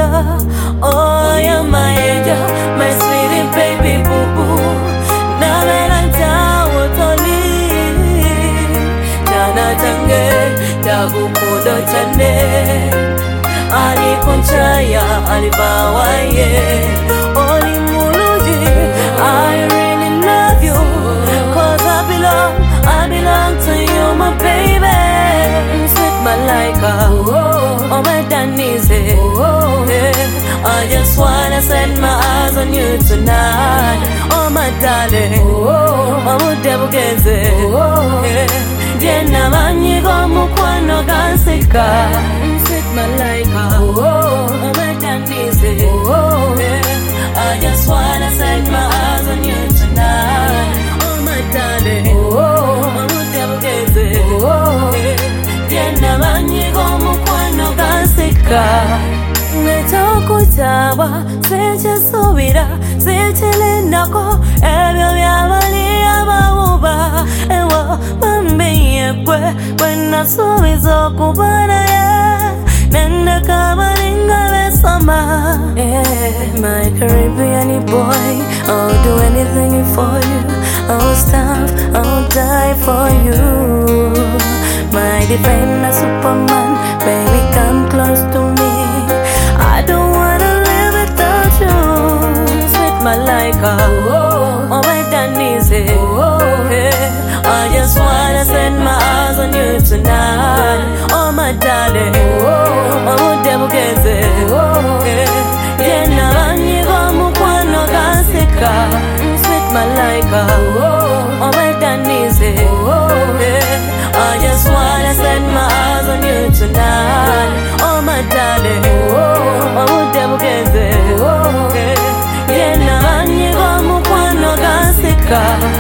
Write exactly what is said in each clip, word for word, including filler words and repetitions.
angel. Oh, you're my angel, my sweetie baby boo boo. Na melanta wotoli, jana tange dagu kudo chane. Ali konchaya ali bawaye, oli muluji. I really love you, 'cause I belong, I belong to you, my baby. Sweet Malaika, oh my Danise, yeah. I just wanna set my eyes on you tonight, oh my darling, oh my debugeze, yeah. Jena manyi gomu kwano gansika. Sweet Malaika, oh my Danise, yeah. I just wanna set my eyes on you tonight, oh my darling, oh my debugeze, yeah. Jena manyi gomu kwano gansika. Netokutawa, seche subira, seche lenako, ebyo byabali abawuba. Ewa mambiye kwe, wena subizo kubana ya. Nenda kamaringa besama. Yeah, my Caribbean boy, I'll do anything for you. I'll starve, I'll die for you. My defender Superman, baby come close to me. I don't wanna live without you. Sweet Malaika, oh my Danise, yeah. I just wanna set my eyes on you tonight, oh my darling, oh my debugeze, yeah. Jena manyi gomu kwano gansika. Sweet Malaika, oh my Danise, yeah. I just wanna set my eyes on you tonight, oh my darling, oh my debugeze, yeah. Jena manyi gomu kwano gansika.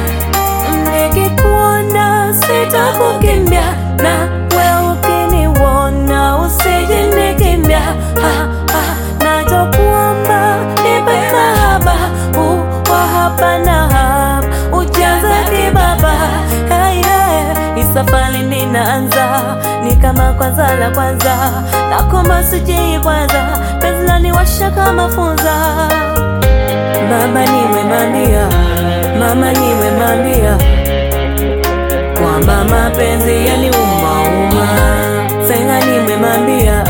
Nikikuona sitakukimbia, na wewe ukiniona usije nikimbia. Ha ha, nachokuomba nipe mahaba, uwa hapa na hapa, ujaze kibaba. Hey, yeah. Isafari ninaanza, ni kama kwanza la kwanza. Nakomba sijui kwanza, penzi laniwasha kama funza. Mama nimemwambia, mama nimemwambia kwamba mapenzi yaliuma uma. Senga nimemwambia,